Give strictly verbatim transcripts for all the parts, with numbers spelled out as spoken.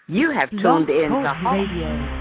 You have Blog tuned in Talk to Home. Radio.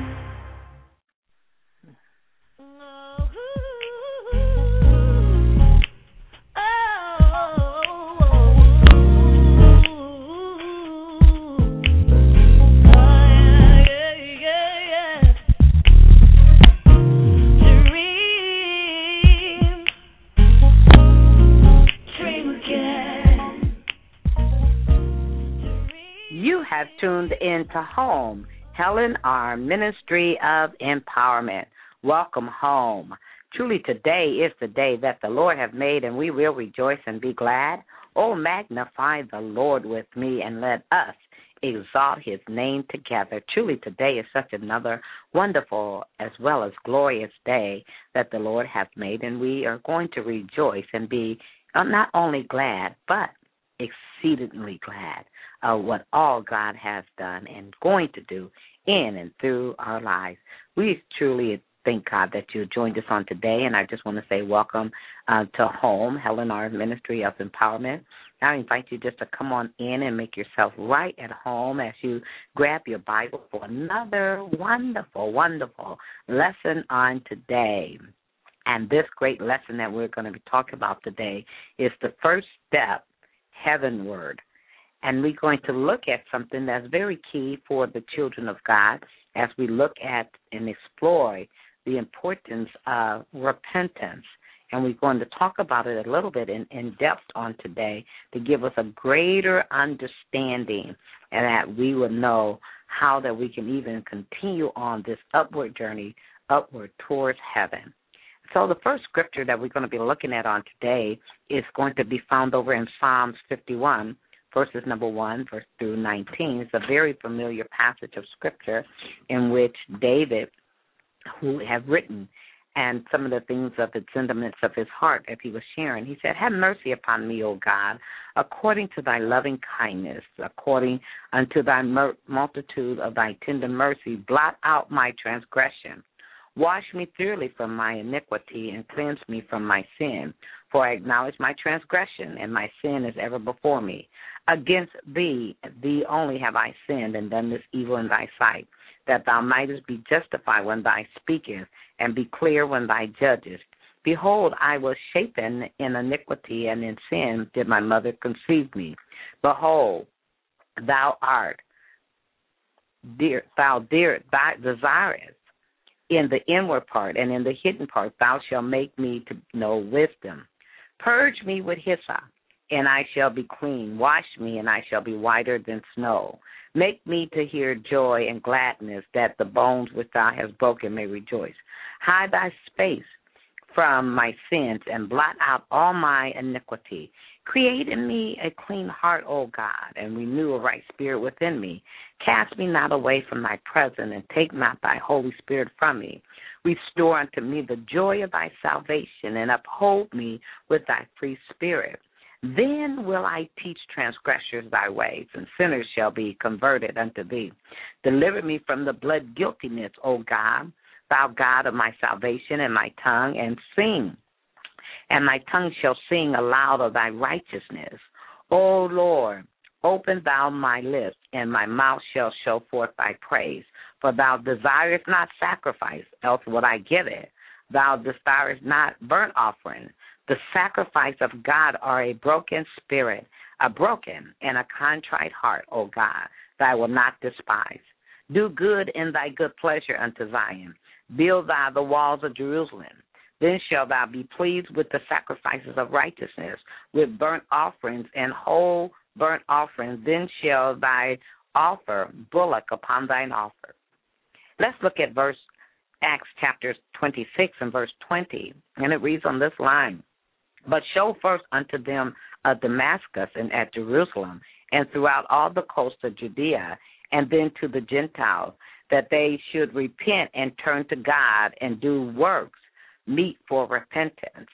You have tuned in to Home, Helen R. Ministry of Empowerment. Welcome home. Truly today is the day that the Lord have made, and we will rejoice and be glad. Oh, magnify the Lord with me, and let us exalt his name together. Truly today is such another wonderful as well as glorious day that the Lord hath made, and we are going to rejoice and be not only glad, but exceedingly glad of what all God has done and going to do in and through our lives. We truly thank God that you joined us on today, and I just want to say welcome uh, to Home, Helen R. Ministry of Empowerment. I invite you just to come on in and make yourself right at home as you grab your Bible for another wonderful, wonderful lesson on today. And this great lesson that we're going to be talking about today is the first step heavenward. And we're going to look at something that's very key for the children of God as we look at and explore the importance of repentance. And we're going to talk about it a little bit in, in depth on today to give us a greater understanding and that we will know how that we can even continue on this upward journey, upward towards heaven. So the first scripture that we're going to be looking at on today is going to be found over in Psalms fifty-one, verses number one, verse through nineteen. It's a very familiar passage of scripture in which David, who had written, and some of the things of the sentiments of his heart as he was sharing, he said, "Have mercy upon me, O God, according to thy loving kindness, according unto thy multitude of thy tender mercy, blot out my transgression. Wash me thoroughly from my iniquity and cleanse me from my sin. For I acknowledge my transgression, and my sin is ever before me. Against thee, thee only have I sinned and done this evil in thy sight, that thou mightest be justified when thou speakest, and be clear when thou judgest. Behold, I was shapen in iniquity, and in sin did my mother conceive me. Behold, thou art dear, thou dear, thou desirest in the inward part, and in the hidden part thou shalt make me to know wisdom. Purge me with hyssop, and I shall be clean. Wash me, and I shall be whiter than snow. Make me to hear joy and gladness, that the bones which thou hast broken may rejoice. Hide thy face from my sins, and blot out all my iniquity. Create in me a clean heart, O God, and renew a right spirit within me. Cast me not away from thy presence, and take not thy Holy Spirit from me. Restore unto me the joy of thy salvation, and uphold me with thy free spirit. Then will I teach transgressors thy ways, and sinners shall be converted unto thee. Deliver me from the blood guiltiness, O God, thou God of my salvation, and my tongue, and sing. And my tongue shall sing aloud of thy righteousness. O Lord, open thou my lips, and my mouth shall show forth thy praise. For thou desirest not sacrifice, else would I give it. Thou desirest not burnt offering. The sacrifice of God are a broken spirit, a broken and a contrite heart, O God, that I will not despise. Do good in thy good pleasure unto Zion. Build thou the walls of Jerusalem. Then shalt thou be pleased with the sacrifices of righteousness, with burnt offerings and whole burnt offerings. Then shall thy offer bullock upon thine offer." Let's look at verse Acts chapter twenty-six and verse twenty, and it reads on this line, "But show first unto them of Damascus and at Jerusalem and throughout all the coast of Judea, and then to the Gentiles, that they should repent and turn to God and do works meet for repentance."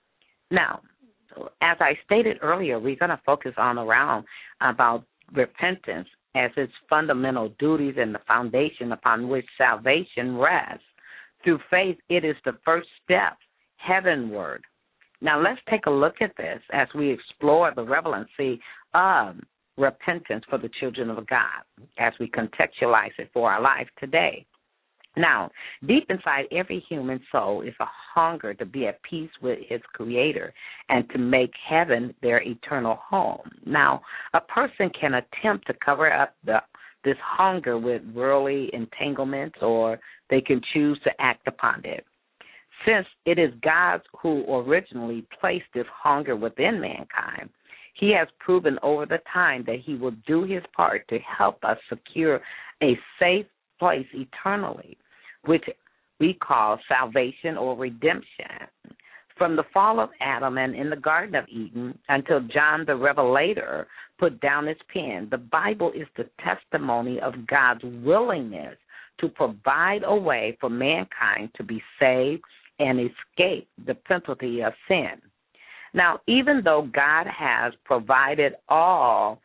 Now, as I stated earlier, we're going to focus on around about repentance as its fundamental duties and the foundation upon which salvation rests. Through faith, it is the first step heavenward. Now, let's take a look at this as we explore the relevancy of repentance for the children of God as we contextualize it for our life today. Now, deep inside every human soul is a hunger to be at peace with his Creator and to make heaven their eternal home. Now, a person can attempt to cover up the, this hunger with worldly entanglements, or they can choose to act upon it. Since it is God who originally placed this hunger within mankind, he has proven over the time that he will do his part to help us secure a safe place eternally, which we call salvation or redemption. From the fall of Adam and in the Garden of Eden until John the Revelator put down his pen, the Bible is the testimony of God's willingness to provide a way for mankind to be saved and escape the penalty of sin. Now, even though God has provided all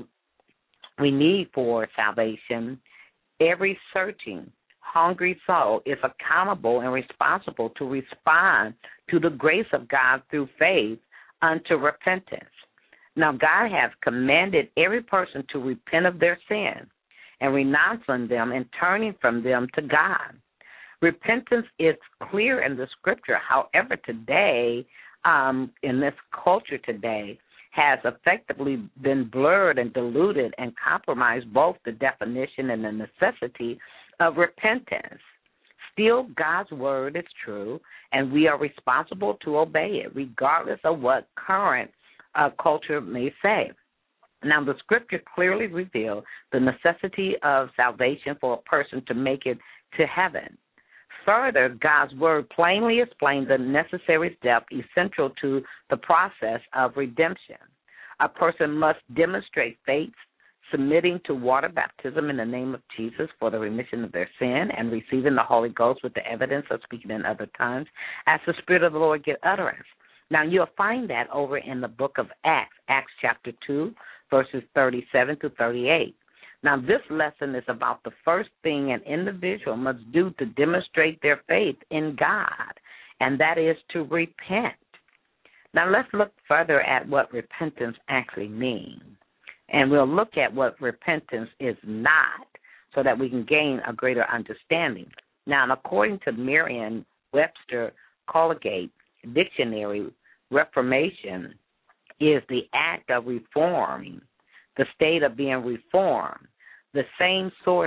we need for salvation, every searching, hungry soul is accountable and responsible to respond to the grace of God through faith unto repentance. Now, God has commanded every person to repent of their sin and renouncing them and turning from them to God. Repentance is clear in the Scripture. However, today, um, in this culture today, has effectively been blurred and diluted and compromised both the definition and the necessity of repentance. Still, God's word is true, and we are responsible to obey it, regardless of what current uh, culture may say. Now, the Scripture clearly reveals the necessity of salvation for a person to make it to heaven. Further, God's word plainly explains the necessary step essential to the process of redemption. A person must demonstrate faith, submitting to water baptism in the name of Jesus for the remission of their sin, and receiving the Holy Ghost with the evidence of speaking in other tongues as the Spirit of the Lord give utterance. Now, you'll find that over in the book of Acts, Acts chapter two, verses thirty-seven to thirty-eight. Now, this lesson is about the first thing an individual must do to demonstrate their faith in God, and that is to repent. Now, let's look further at what repentance actually means, and we'll look at what repentance is not so that we can gain a greater understanding. Now, according to Merriam-Webster Colgate Dictionary, reformation is the act of reforming, the state of being reformed. The same source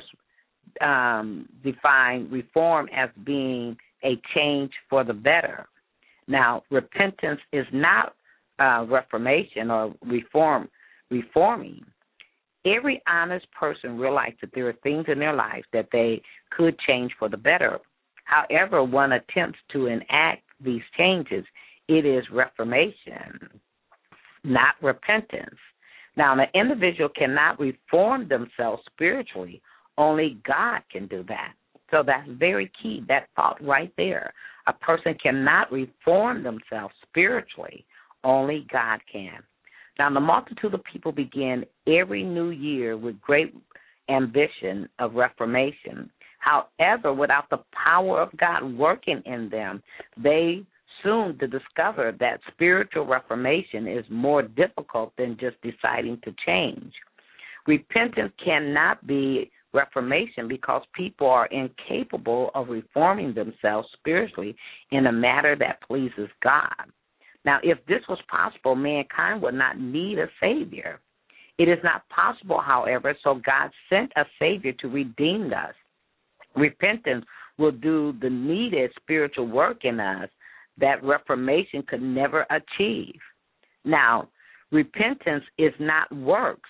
um, defined reform as being a change for the better. Now, repentance is not uh, reformation or reform, reforming. Every honest person realizes that there are things in their life that they could change for the better. However, one attempts to enact these changes, it is reformation, not repentance. Now, an individual cannot reform themselves spiritually. Only God can do that. So that's very key, that thought right there. A person cannot reform themselves spiritually. Only God can. Now, the multitude of people begin every new year with great ambition of reformation. However, without the power of God working in them, they soon to discover that spiritual reformation is more difficult than just deciding to change. Repentance cannot be reformation because people are incapable of reforming themselves spiritually in a manner that pleases God. Now, if this was possible, mankind would not need a Savior. It is not possible, however, so God sent a Savior to redeem us. Repentance will do the needed spiritual work in us that reformation could never achieve. Now, repentance is not works.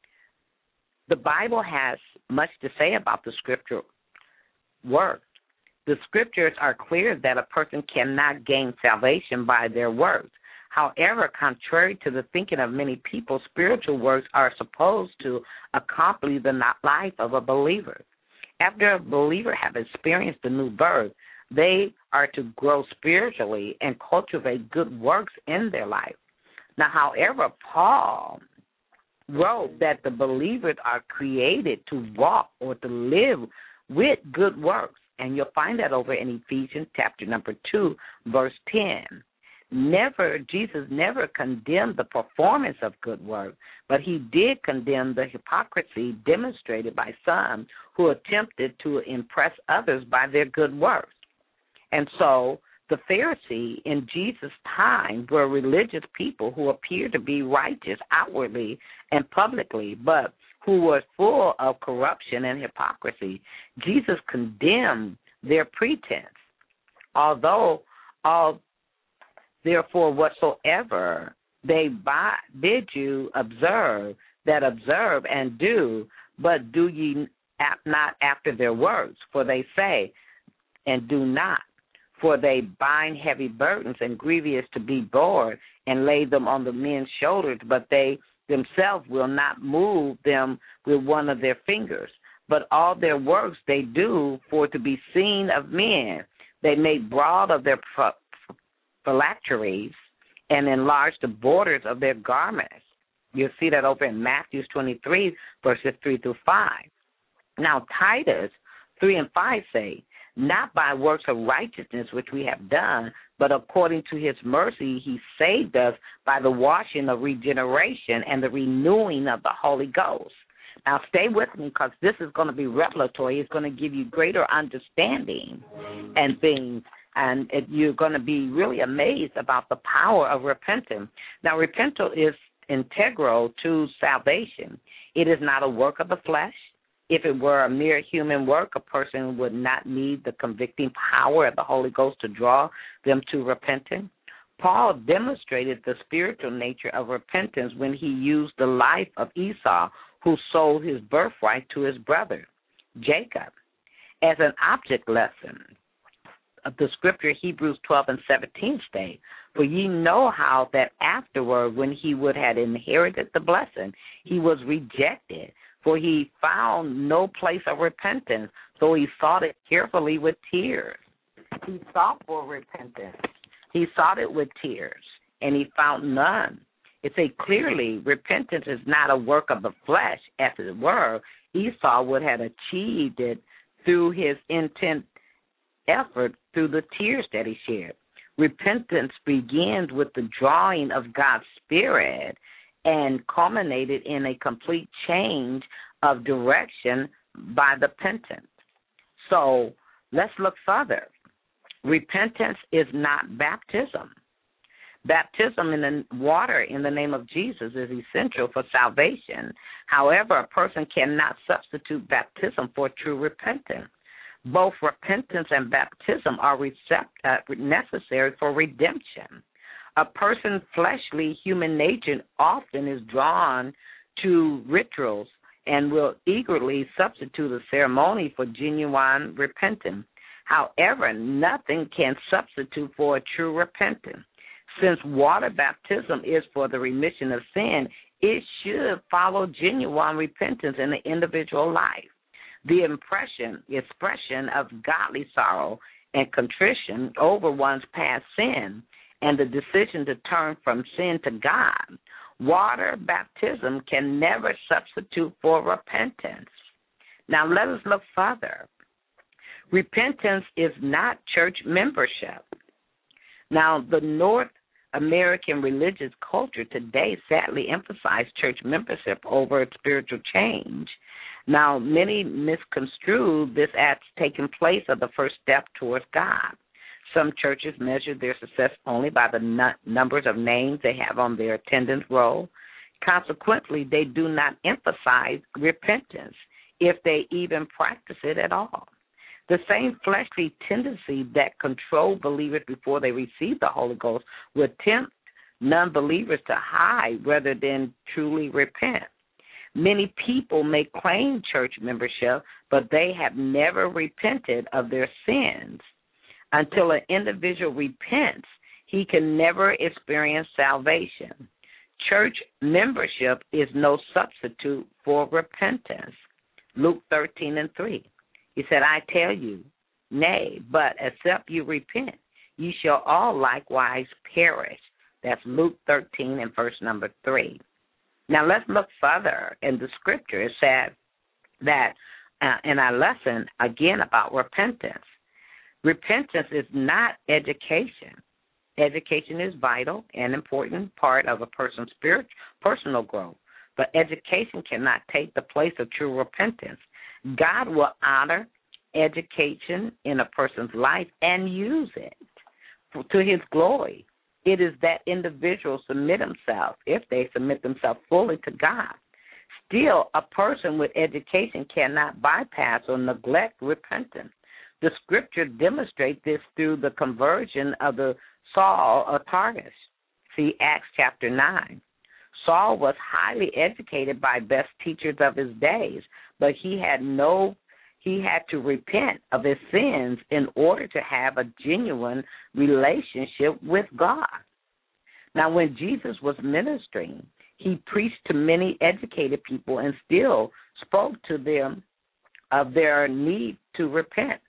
The Bible has much to say about the scripture work. The scriptures are clear that a person cannot gain salvation by their works. However, contrary to the thinking of many people, spiritual works are supposed to accompany the life of a believer. After a believer has experienced the new birth, they are to grow spiritually and cultivate good works in their life. Now, however, Paul wrote that the believers are created to walk or to live with good works, and you'll find that over in Ephesians chapter number two, verse ten. never, Jesus never condemned the performance of good work, but he did condemn the hypocrisy demonstrated by some who attempted to impress others by their good works. And so the Pharisees in Jesus' time were religious people who appeared to be righteous outwardly and publicly, but who were full of corruption and hypocrisy. Jesus condemned their pretense. Although all Therefore, whatsoever they buy, bid you observe, that observe and do, but do ye not after their works, for they say, and do not. For they bind heavy burdens and grievous to be borne, and lay them on the men's shoulders, but they themselves will not move them with one of their fingers. But all their works they do for to be seen of men. They make broad of their pro- phylacteries and enlarge the borders of their garments. You'll see that over in Matthew twenty-three, verses three through five. Now, Titus three and five say, not by works of righteousness which we have done, but according to his mercy he saved us by the washing of regeneration and the renewing of the Holy Ghost. Now, stay with me because this is going to be revelatory. It's going to give you greater understanding and things. And it, you're going to be really amazed about the power of repentance. Now, repentance is integral to salvation. It is not a work of the flesh. If it were a mere human work, a person would not need the convicting power of the Holy Ghost to draw them to repentance. Paul demonstrated the spiritual nature of repentance when he used the life of Esau, who sold his birthright to his brother, Jacob, as an object lesson. Of the scripture, Hebrews twelve and seventeen state, for ye know how that afterward, when he would have inherited the blessing, he was rejected, for he found no place of repentance, so he sought it carefully with tears. He sought for repentance. He sought it with tears, and he found none. It say clearly, repentance is not a work of the flesh, as it were. Esau would have achieved it through his intent effort, through the tears that he shed. Repentance begins with the drawing of God's Spirit and culminated in a complete change of direction by the penitent. So let's look further. Repentance is not baptism. Baptism in the water in the name of Jesus is essential for salvation. However, a person cannot substitute baptism for true repentance. Both repentance and baptism are recept- uh, necessary for redemption. A person's fleshly human nature often is drawn to rituals and will eagerly substitute a ceremony for genuine repentance. However, nothing can substitute for a true repentance. Since water baptism is for the remission of sin, it should follow genuine repentance in the individual life. The impression, expression of godly sorrow and contrition over one's past sin and the decision to turn from sin to God. Water baptism can never substitute for repentance. Now let us look further. Repentance is not church membership. Now the North American religious culture today sadly emphasizes church membership over spiritual change. Now, many misconstrue this as taking place of the first step towards God. Some churches measure their success only by the n- numbers of names they have on their attendance roll. Consequently, they do not emphasize repentance, if they even practice it at all. The same fleshly tendency that controlled believers before they received the Holy Ghost would tempt non-believers to hide rather than truly repent. Many people may claim church membership, but they have never repented of their sins. Until an individual repents, he can never experience salvation. Church membership is no substitute for repentance. Luke thirteen and three. He said, I tell you, nay, but except you repent, ye shall all likewise perish. That's Luke thirteen and verse number three. Now let's look further in the scripture. It said that uh, in our lesson, again, about repentance. Repentance is not education. Education is vital and important part of a person's spirit, personal growth, but education cannot take the place of true repentance. God will honor education in a person's life and use it for, to his glory. It is that individuals submit themselves, if they submit themselves fully to God. Still, a person with education cannot bypass or neglect repentance. The scripture demonstrates this through the conversion of the Saul of Tarsus. See Acts chapter nine. Saul was highly educated by best teachers of his days, but he had no he had to repent of his sins in order to have a genuine relationship with God. Now, when Jesus was ministering, he preached to many educated people and still spoke to them of their need to repent.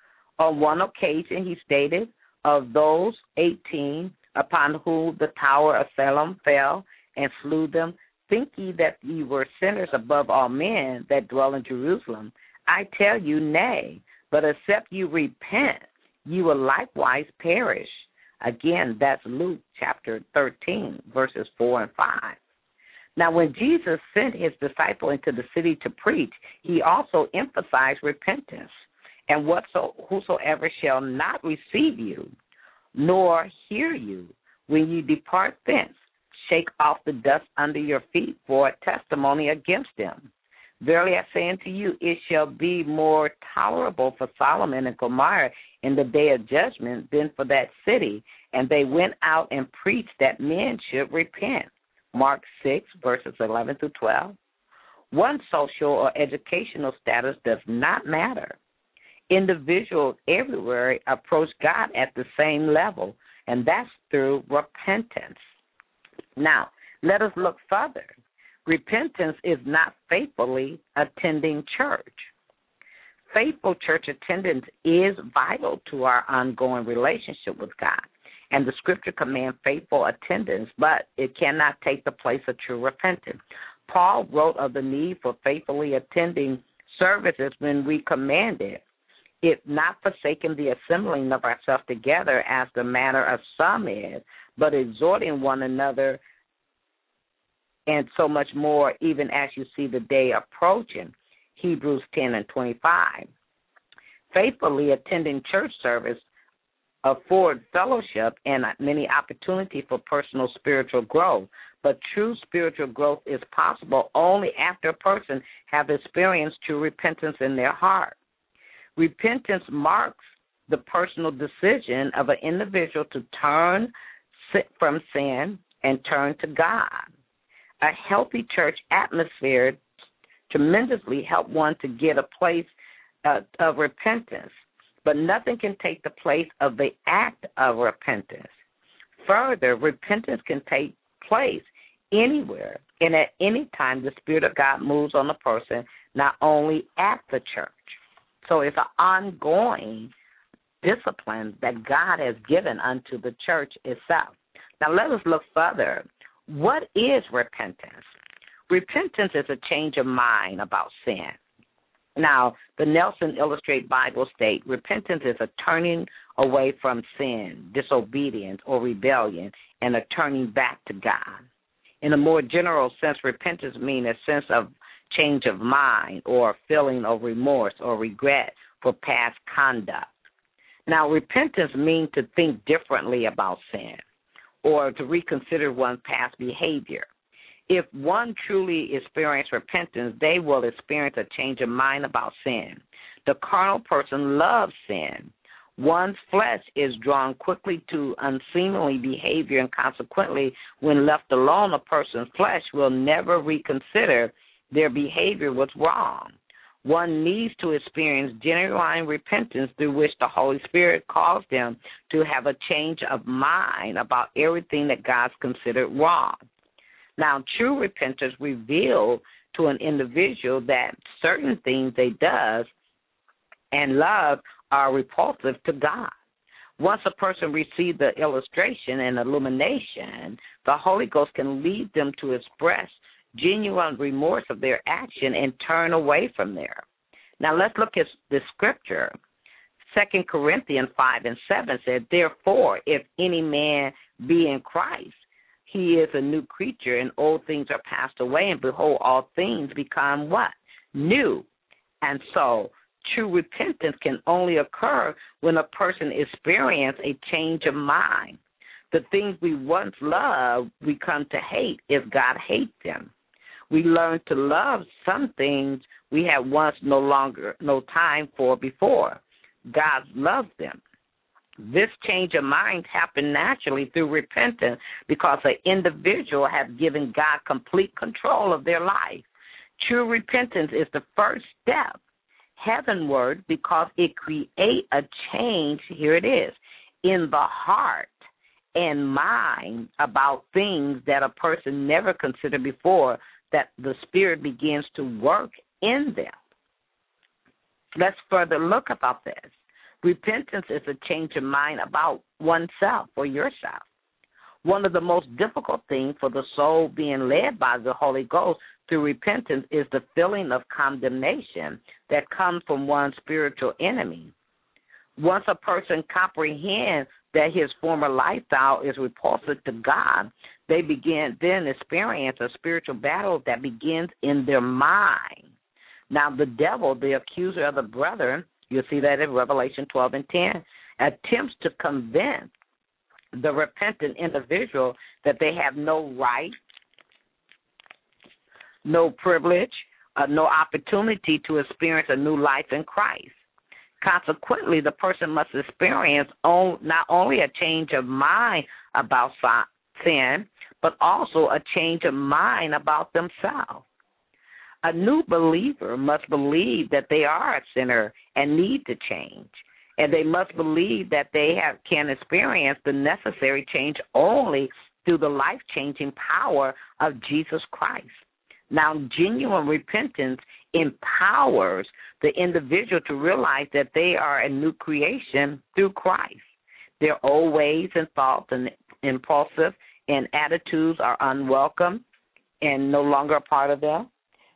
On one occasion, he stated, of those eighteen upon whom the tower of Siloam fell and slew them, think ye that ye were sinners above all men that dwell in Jerusalem? I tell you, nay, but except you repent, you will likewise perish. Again, that's Luke chapter thirteen, verses four and five. Now, when Jesus sent his disciple into the city to preach, he also emphasized repentance. And whatso, whosoever shall not receive you, nor hear you, when you depart thence, shake off the dust under your feet for a testimony against them. Verily I say unto you, it shall be more tolerable for Solomon and Gomorrah in the day of judgment than for that city. And they went out and preached that men should repent. Mark six, verses eleven through twelve. One social or educational status does not matter. Individuals everywhere approach God at the same level, and that's through repentance. Now, let us look further. Repentance is not faithfully attending church. Faithful church attendance is vital to our ongoing relationship with God, and the scripture commands faithful attendance, but it cannot take the place of true repentance. Paul wrote of the need for faithfully attending services when we commanded, if not forsaking the assembling of ourselves together as the manner of some is, but exhorting one another, and so much more, even as you see the day approaching. Hebrews ten and twenty-five. Faithfully attending church service afford fellowship and many opportunities for personal spiritual growth, but true spiritual growth is possible only after a person have experienced true repentance in their heart. Repentance marks the personal decision of an individual to turn from sin and turn to God. A healthy church atmosphere tremendously helps one to get a place uh, of repentance, but nothing can take the place of the act of repentance. Further, repentance can take place anywhere and at any time the Spirit of God moves on a person, not only at the church. So it's an ongoing discipline that God has given unto the church itself. Now let us look further. What is repentance? Repentance is a change of mind about sin. Now, the Nelson Illustrated Bible state, repentance is a turning away from sin, disobedience, or rebellion, and a turning back to God. In a more general sense, repentance means a sense of change of mind or a feeling of remorse or regret for past conduct. Now, repentance means to think differently about sin or to reconsider one's past behavior. If one truly experiences repentance, they will experience a change of mind about sin. The carnal person loves sin. One's flesh is drawn quickly to unseemly behavior, and consequently, when left alone, a person's flesh will never reconsider their behavior was wrong. One needs to experience genuine repentance through which the Holy Spirit calls them to have a change of mind about everything that God's considered wrong. Now, true repentance reveals to an individual that certain things they does and love are repulsive to God. Once a person receives the illustration and illumination, the Holy Ghost can lead them to express genuine remorse of their action and turn away from there. Now let's look at the scripture. Second Corinthians five and seven said, therefore, if any man be in Christ, he is a new creature, and old things are passed away, and behold, all things become what? New. And so true repentance can only occur when a person experiences a change of mind. The things we once loved, we come to hate if God hates them. We learn to love some things we had once no longer, no time for before. God loves them. This change of mind happened naturally through repentance because an individual has given God complete control of their life. True repentance is the first step heavenward because it creates a change, here it is, in the heart and mind about things that a person never considered before, that the Spirit begins to work in them. Let's further look about this. Repentance is a change of mind about oneself or yourself. One of the most difficult things for the soul being led by the Holy Ghost through repentance is the feeling of condemnation that comes from one's spiritual enemy. Once a person comprehends that his former lifestyle is repulsive to God, they begin then experience a spiritual battle that begins in their mind. Now, the devil, the accuser of the brethren, you'll see that in Revelation twelve and ten, attempts to convince the repentant individual that they have no right, no privilege, uh, no opportunity to experience a new life in Christ. Consequently, the person must experience on, not only a change of mind about sin, but also a change of mind about themselves. A new believer must believe that they are a sinner and need to change, and they must believe that they have, can experience the necessary change only through the life-changing power of Jesus Christ. Now, genuine repentance empowers the individual to realize that they are a new creation through Christ. Their old ways and thoughts and impulsive and attitudes are unwelcome and no longer a part of them.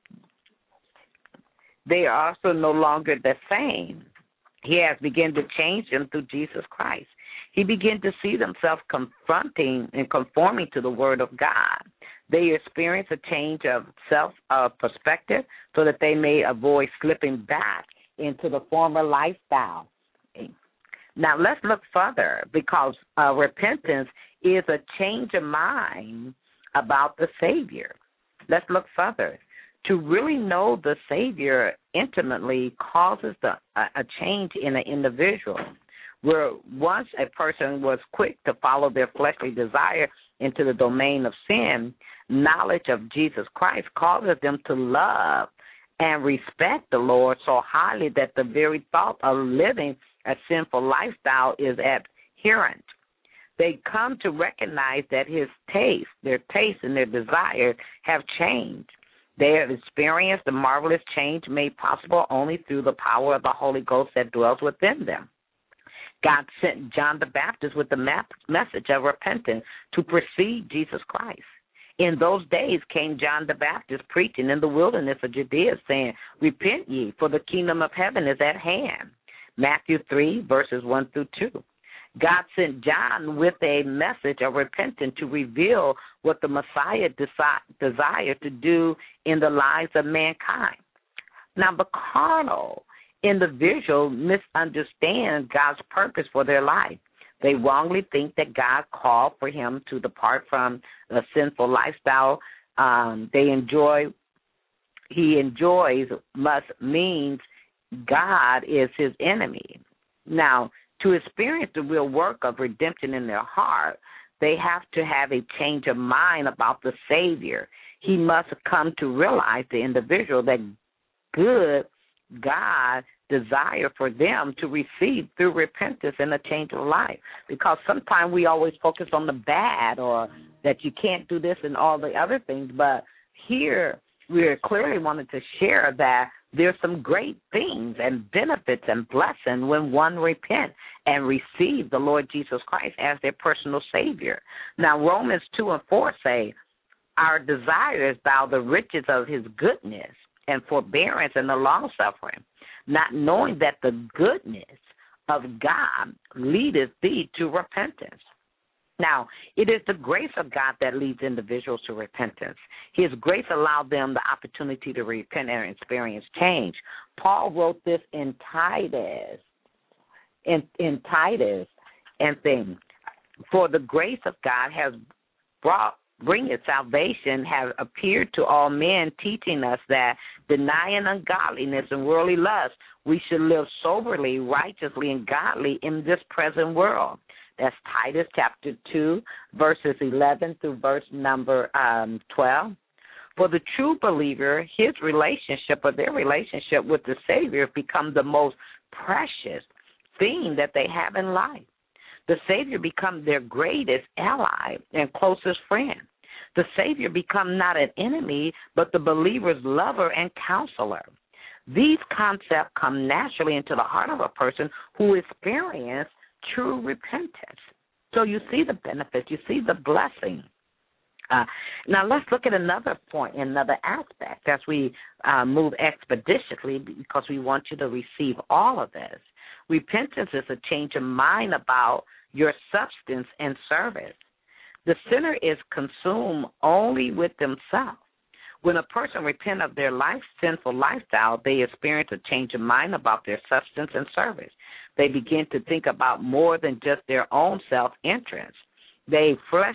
They are also no longer the same. He has begun to change them through Jesus Christ. He began to see themselves confronting and conforming to the Word of God. They experience a change of self-perspective uh, so that they may avoid slipping back into the former lifestyle. Now, let's look further because uh, repentance is a change of mind about the Savior. Let's look further. To really know the Savior intimately causes the, a, a change in an individual. Where once a person was quick to follow their fleshly desire into the domain of sin, knowledge of Jesus Christ causes them to love and respect the Lord so highly that the very thought of living a sinful lifestyle is abhorrent. They come to recognize that his taste, their taste and their desires have changed. They have experienced the marvelous change made possible only through the power of the Holy Ghost that dwells within them. God sent John the Baptist with the message of repentance to precede Jesus Christ. In those days came John the Baptist preaching in the wilderness of Judea, saying, repent ye, for the kingdom of heaven is at hand. Matthew three, verses one through two. God sent John with a message of repentance to reveal what the Messiah desi- desired to do in the lives of mankind. Now, the carnal individual misunderstand God's purpose for their life. They wrongly think that God called for him to depart from a sinful lifestyle. Um, they enjoy, he enjoys must means God is his enemy. Now, to experience the real work of redemption in their heart, they have to have a change of mind about the Savior. He must come to realize, the individual, that good God desire for them to receive through repentance and a change of life. Because sometimes we always focus on the bad or that you can't do this and all the other things, but here we clearly wanted to share that there's some great things and benefits and blessings when one repents and receive the Lord Jesus Christ as their personal Savior. Now, Romans two and four say, our desire is thou the riches of his goodness and forbearance and the long-suffering, not knowing that the goodness of God leadeth thee to repentance. Now, it is the grace of God that leads individuals to repentance. His grace allowed them the opportunity to repent and experience change. Paul wrote this in Titus, in, in Titus and things. For the grace of God has brought, bringeth salvation, has appeared to all men, teaching us that denying ungodliness and worldly lust, we should live soberly, righteously, and godly in this present world. That's Titus chapter two, verses eleven through verse number um, twelve. For the true believer, his relationship or their relationship with the Savior becomes the most precious thing that they have in life. The Savior becomes their greatest ally and closest friend. The Savior becomes not an enemy, but the believer's lover and counselor. These concepts come naturally into the heart of a person who experiences true repentance. So you see the benefits, you see the blessing. Uh, now let's look at another point, another aspect as we uh, move expeditiously, because we want you to receive all of this. Repentance is a change of mind about your substance and service. The sinner is consumed only with themselves. When a person repents of their life, sinful lifestyle, they experience a change of mind about their substance and service. They begin to think about more than just their own self-interest. They flesh,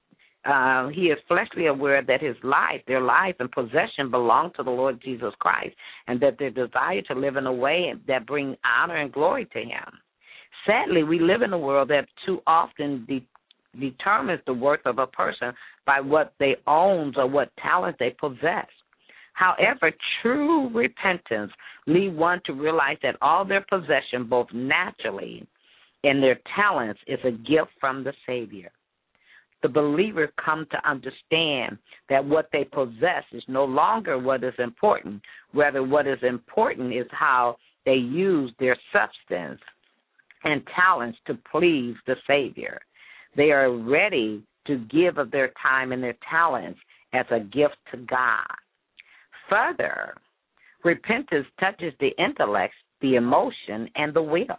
uh, he is fleshly aware that his life, their life and possession belong to the Lord Jesus Christ, and that their desire to live in a way that brings honor and glory to him. Sadly, we live in a world that too often de- determines the worth of a person by what they own or what talent they possess. However, true repentance leads one to realize that all their possession, both naturally and their talents, is a gift from the Savior. The believer come to understand that what they possess is no longer what is important. Rather, what is important is how they use their substance and talents to please the Savior. They are ready to give of their time and their talents as a gift to God. Further, repentance touches the intellect, the emotion, and the will.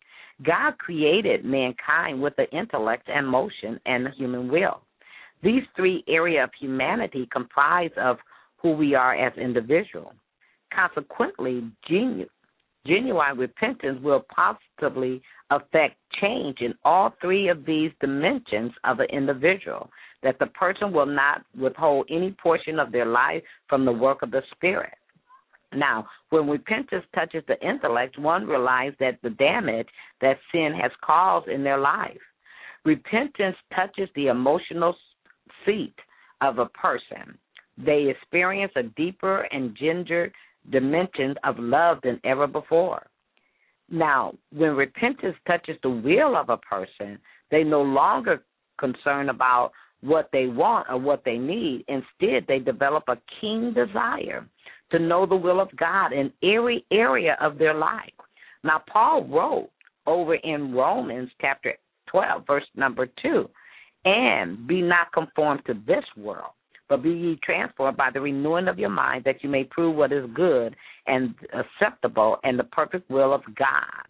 God created mankind with the intellect, emotion, and the human will. These three areas of humanity comprise of who we are as individuals. Consequently, genu- genuine repentance will positively affect change in all three of these dimensions of an individual, that the person will not withhold any portion of their life from the work of the Spirit. Now, when repentance touches the intellect, one realizes that the damage that sin has caused in their life. Repentance touches the emotional seat of a person. They experience a deeper and ginger dimension of love than ever before. Now, when repentance touches the will of a person, they no longer concern about what they want or what they need. Instead, they develop a keen desire to know the will of God in every area of their life. Now, Paul wrote over in Romans chapter twelve, verse number two, and be not conformed to this world, but be ye transformed by the renewing of your mind, that you may prove what is good and acceptable and the perfect will of God.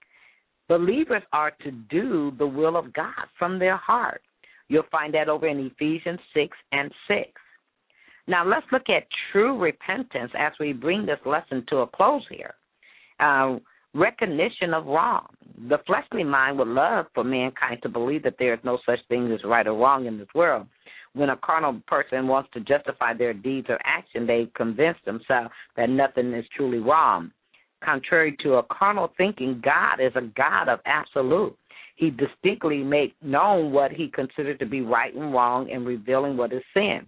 Believers are to do the will of God from their heart. You'll find that over in Ephesians six and six. Now, let's look at true repentance as we bring this lesson to a close here. Uh, recognition of wrong. The fleshly mind would love for mankind to believe that there is no such thing as right or wrong in this world. When a carnal person wants to justify their deeds or action, they convince themselves that nothing is truly wrong. Contrary to a carnal thinking, God is a God of absolute. He distinctly makes known what he considered to be right and wrong and revealing what is sin.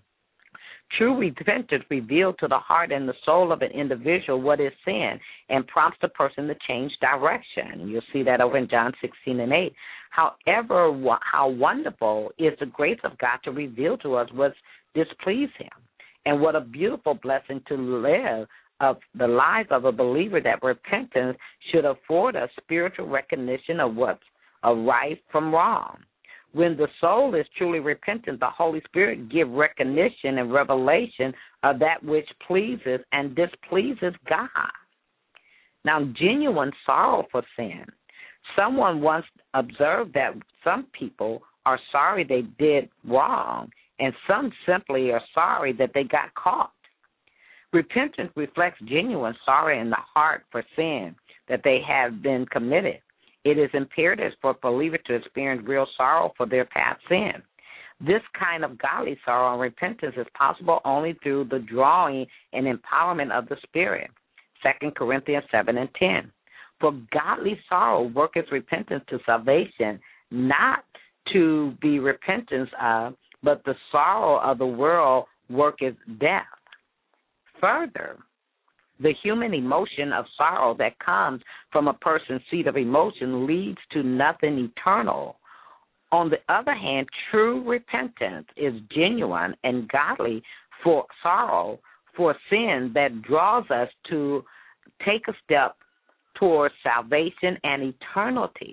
True repentance reveals to the heart and the soul of an individual what is sin and prompts the person to change direction. You'll see that over in John sixteen and eight. However, how wonderful is the grace of God to reveal to us what displeases him. And what a beautiful blessing to live of the life of a believer, that repentance should afford us spiritual recognition of what's a right from wrong. When the soul is truly repentant, the Holy Spirit gives recognition and revelation of that which pleases and displeases God. Now, genuine sorrow for sin. Someone once observed that some people are sorry they did wrong, and some simply are sorry that they got caught. Repentance reflects genuine sorrow in the heart for sin that they have been committed. It is imperative for believers to experience real sorrow for their past sin. This kind of godly sorrow and repentance is possible only through the drawing and empowerment of the Spirit. Second Corinthians seven and ten. For godly sorrow worketh repentance to salvation, not to be repentance of, but the sorrow of the world worketh death. Further, the human emotion of sorrow that comes from a person's seat of emotion leads to nothing eternal. On the other hand, true repentance is genuine and godly for sorrow for sin that draws us to take a step towards salvation and eternity.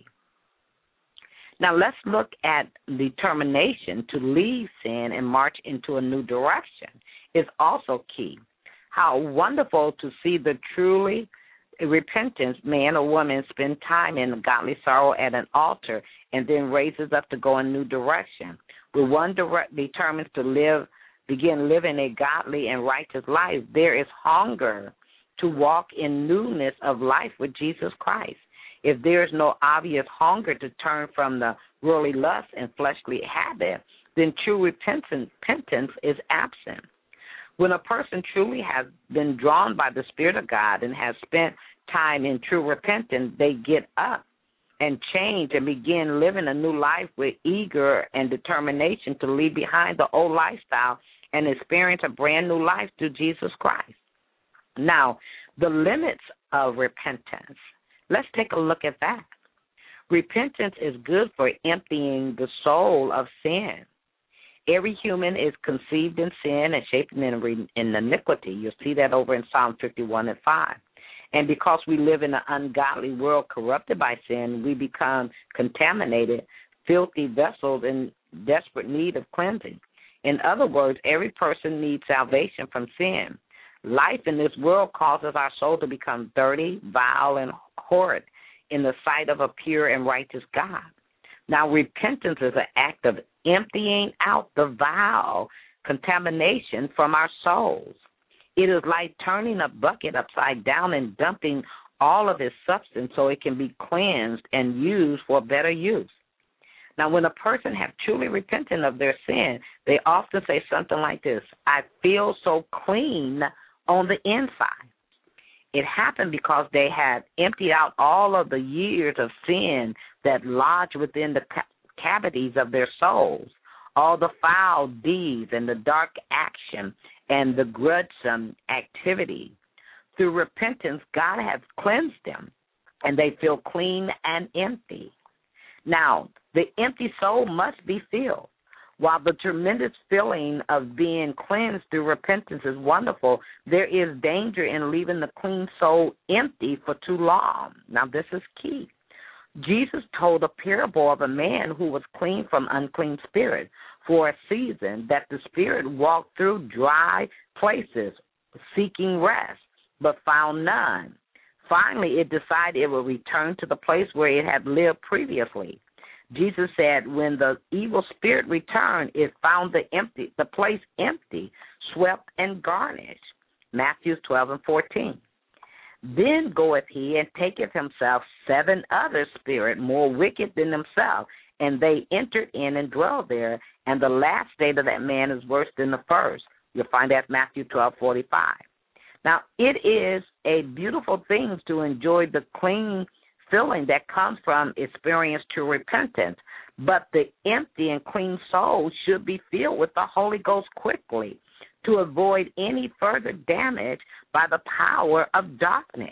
Now let's look at determination to leave sin and march into a new direction is also key. How wonderful to see the truly repentant man or woman spend time in godly sorrow at an altar and then raises up to go in a new direction. When one direct determines to live, begin living a godly and righteous life, there is hunger to walk in newness of life with Jesus Christ. If there is no obvious hunger to turn from the worldly lust and fleshly habit, then true repentance, repentance is absent. When a person truly has been drawn by the Spirit of God and has spent time in true repentance, they get up and change and begin living a new life with eager and determination to leave behind the old lifestyle and experience a brand new life through Jesus Christ. Now, the limits of repentance. Let's take a look at that. Repentance is good for emptying the soul of sin. Every human is conceived in sin and shaped in, in iniquity. You'll see that over in Psalm fifty-one and five. And because we live in an ungodly world corrupted by sin, we become contaminated, filthy vessels in desperate need of cleansing. In other words, every person needs salvation from sin. Life in this world causes our soul to become dirty, vile, and horrid in the sight of a pure and righteous God. Now, repentance is an act of emptying out the vile contamination from our souls. It is like turning a bucket upside down and dumping all of its substance so it can be cleansed and used for better use. Now, when a person has truly repented of their sin, they often say something like this: I feel so clean on the inside. It happened because they had emptied out all of the years of sin that lodged within the ca- cavities of their souls, all the foul deeds and the dark action and the grudgesome activity. Through repentance, God has cleansed them, and they feel clean and empty. Now, the empty soul must be filled. While the tremendous feeling of being cleansed through repentance is wonderful, there is danger in leaving the clean soul empty for too long. Now, this is key. Jesus told a parable of a man who was clean from unclean spirit for a season, that the spirit walked through dry places seeking rest, but found none. Finally, it decided it would return to the place where it had lived previously. Jesus said when the evil spirit returned, it found the empty, the place empty, swept and garnished. Matthew twelve and fourteen. Then goeth he and taketh himself seven other spirits more wicked than himself, and they entered in and dwelled there, and the last state of that man is worse than the first. You'll find that Matthew twelve forty-five. Now, it is a beautiful thing to enjoy the clean feeling that comes from experience to repentance, but the empty and clean soul should be filled with the Holy Ghost quickly to avoid any further damage by the power of darkness.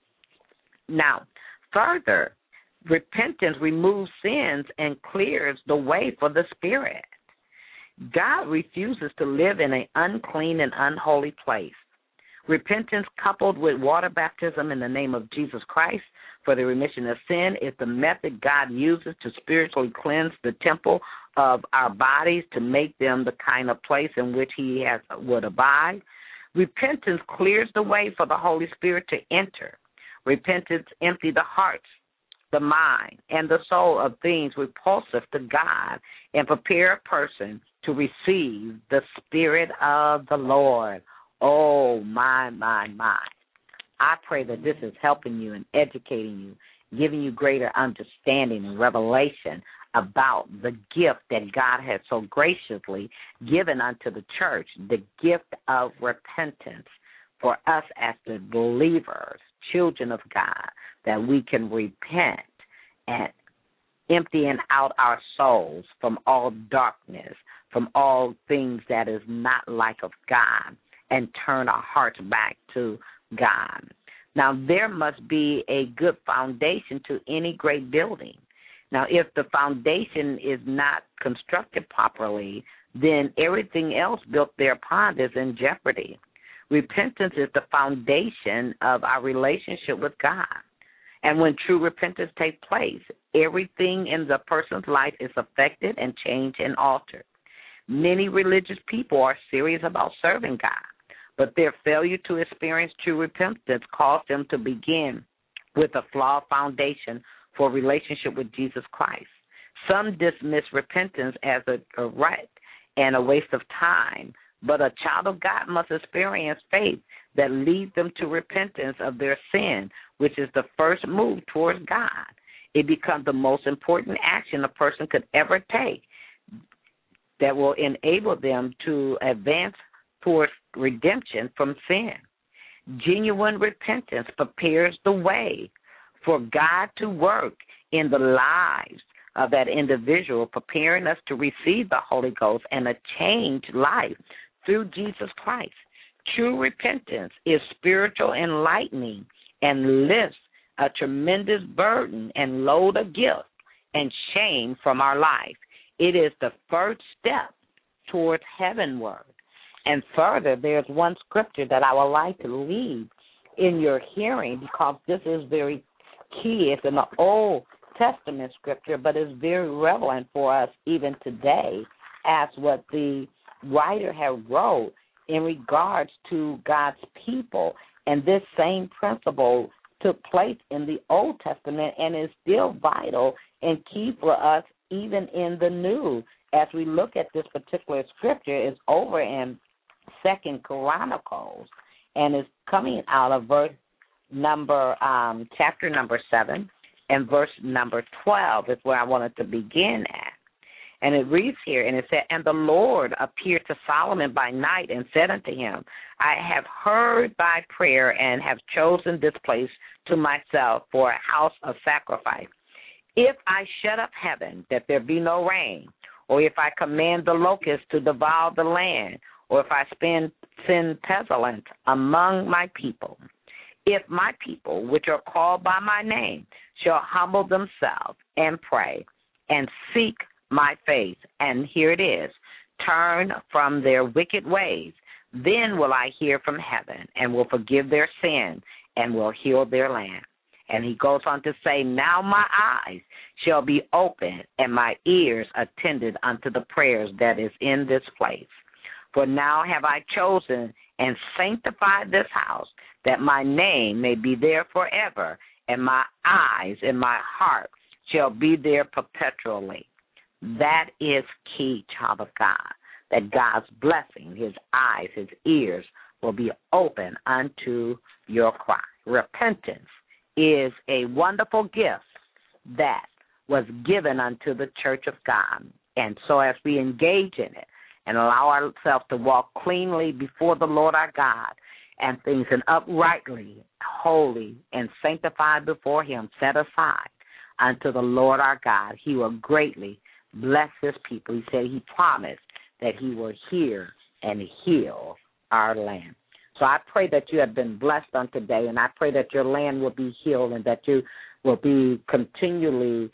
Now, further, repentance removes sins and clears the way for the Spirit. God refuses to live in an unclean and unholy place. Repentance coupled with water baptism in the name of Jesus Christ for the remission of sin is the method God uses to spiritually cleanse the temple of our bodies to make them the kind of place in which he has would abide. Repentance clears the way for the Holy Spirit to enter. Repentance empties the hearts the mind, and the soul of things repulsive to God, and prepare a person to receive the Spirit of the Lord. Oh, my, my, my. I pray that this is helping you and educating you, giving you greater understanding and revelation about the gift that God has so graciously given unto the church, the gift of repentance for us as the believers, children of God, that we can repent and emptying out our souls from all darkness, from all things that is not like of God, and turn our hearts back to God. Now, there must be a good foundation to any great building. Now, if the foundation is not constructed properly, then everything else built thereupon is in jeopardy. Repentance is the foundation of our relationship with God. And when true repentance takes place, everything in the person's life is affected and changed and altered. Many religious people are serious about serving God, but their failure to experience true repentance caused them to begin with a flawed foundation for a relationship with Jesus Christ. Some dismiss repentance as a, a right and a waste of time, but a child of God must experience faith that leads them to repentance of their sin, which is the first move towards God. It becomes the most important action a person could ever take that will enable them to advance towards redemption from sin. Genuine repentance prepares the way for God to work in the lives of that individual, preparing us to receive the Holy Ghost and a changed life through Jesus Christ. True repentance is spiritual enlightening and lifts a tremendous burden and load of guilt and shame from our life. It is the first step towards heavenward. And further, there's one scripture that I would like to read in your hearing because this is very key. It's in the Old Testament scripture, but it's very relevant for us even today as what the writer had wrote in regards to God's people. And this same principle took place in the Old Testament and is still vital and key for us even in the New. As we look at this particular scripture, it's over in Second Chronicles, and it's coming out of verse number, um, chapter number seven, and verse number twelve is where I wanted to begin at. And it reads here, and it said, "And the Lord appeared to Solomon by night and said unto him, I have heard thy prayer and have chosen this place to myself for a house of sacrifice. If I shut up heaven, that there be no rain, or if I command the locusts to devour the land, or if I spend, send pestilence among my people, if my people, which are called by my name, shall humble themselves and pray and seek my face," and here it is, "turn from their wicked ways, then will I hear from heaven and will forgive their sin and will heal their land." And he goes on to say, "Now my eyes shall be open and my ears attended unto the prayers that is in this place. For now have I chosen and sanctified this house, that my name may be there forever, and my eyes and my heart shall be there perpetually." That is key, child of God, that God's blessing, his eyes, his ears will be open unto your cry. Repentance is a wonderful gift that was given unto the church of God. And so as we engage in it and allow ourselves to walk cleanly before the Lord our God and things and uprightly, holy, and sanctified before him, set aside unto the Lord our God, he will greatly bless his people. He said he promised that he will hear and heal our land. So I pray that you have been blessed on today, and I pray that your land will be healed and that you will be continually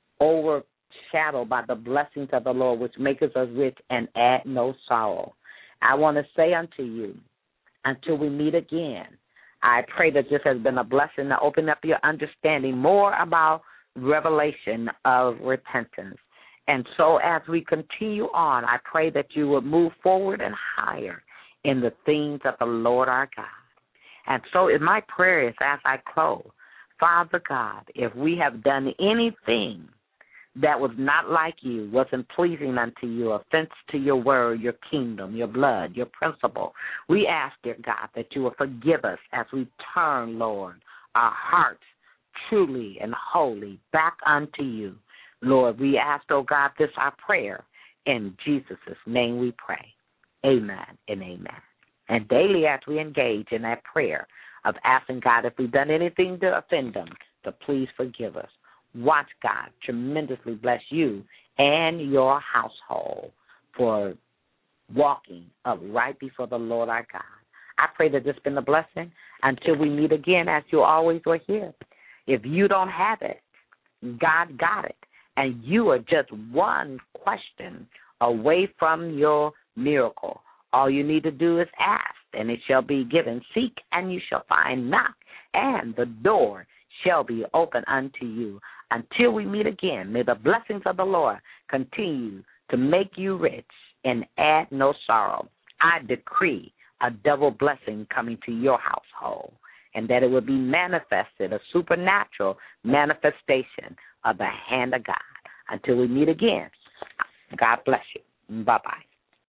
overshadowed by the blessings of the Lord, which maketh us rich and add no sorrow. I want to say unto you, until we meet again, I pray that this has been a blessing to open up your understanding more about revelation of repentance. And so as we continue on, I pray that you will move forward and higher in the things of the Lord our God. And so in my prayer is as I close, Father God, if we have done anything that was not like you, wasn't pleasing unto you, offense to your word, your kingdom, your blood, your principle, we ask, dear God, that you will forgive us as we turn, Lord, our hearts truly and wholly back unto you. Lord, we ask, oh God, this our prayer. In Jesus' name we pray. Amen and amen. And daily as we engage in that prayer of asking God if we've done anything to offend them, to please forgive us. Watch God tremendously bless you and your household for walking up right before the Lord our God. I pray that this has been a blessing until we meet again, as you always were here. If you don't have it, God got it. And you are just one question away from your miracle. All you need to do is ask, and it shall be given. Seek, and you shall find. Knock, and the door shall be open unto you. Until we meet again, may the blessings of the Lord continue to make you rich and add no sorrow. I decree a double blessing coming to your household, and that it will be manifested, a supernatural manifestation of the hand of God. Until we meet again, God bless you. Bye-bye.